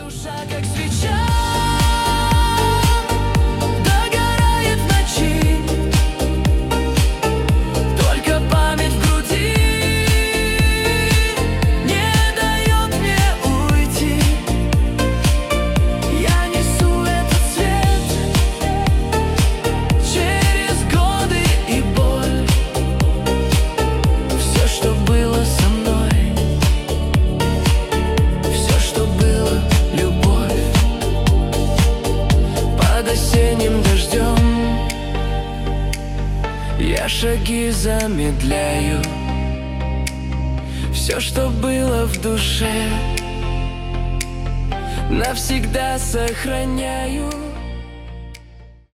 душа, как свеча, догорает в ночи. Только память в груди не дает мне уйти. Я несу этот свет через годы и боль. Все, что было со мной, все, что было любовь. Под осенним дождем я шаги замедляю. Все, что было в душе, навсегда сохраняю.